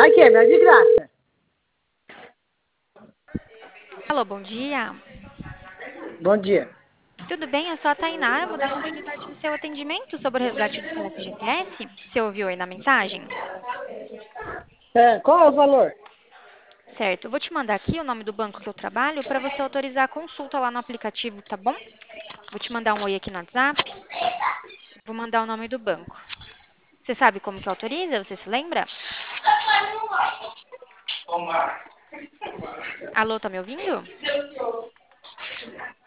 Aqui, é de graça. Alô, bom dia. Bom dia. Tudo bem? Eu sou a Tainá. Eu vou dar continuidade no seu atendimento sobre o resgate do seu FGTS. Você ouviu aí na mensagem? Qual é o valor? Certo. Eu vou te mandar aqui o nome do banco que eu trabalho para você autorizar a consulta lá no aplicativo, tá bom? Vou te mandar um oi aqui no WhatsApp. Vou mandar o nome do banco. Você sabe como que autoriza? Você se lembra? Alô, tá me ouvindo?